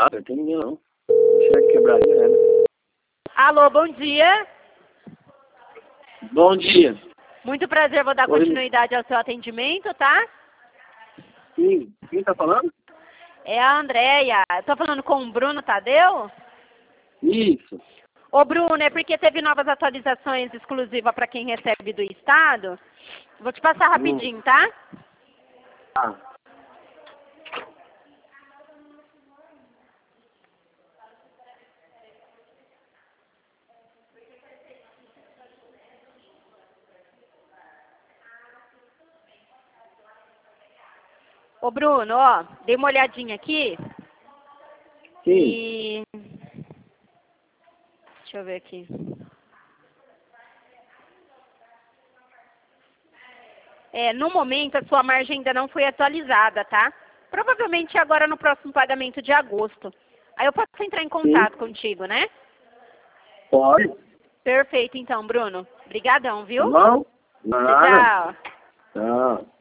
quebrado, não tem ninguém não. Cheque quebrado, né? Alô, bom dia. Bom dia. Muito prazer, vou dar Oi. continuidade ao seu atendimento, tá? Sim, quem tá falando? É a Andréia. Tô falando com o Bruno Tadeu? Isso. Ô, Bruno, é porque teve novas atualizações exclusivas para quem recebe do Estado. Vou te passar rapidinho, tá? Ah, Ô, Bruno, ó, dei uma olhadinha aqui sim. e... Deixa eu ver aqui. No momento, a sua margem ainda não foi atualizada, tá? Provavelmente agora no próximo pagamento de agosto. Aí eu posso entrar em contato contigo, né? Pode. Perfeito, então, Bruno. Obrigadão, Tá viu? bom? Nada. Tchau. Tchau.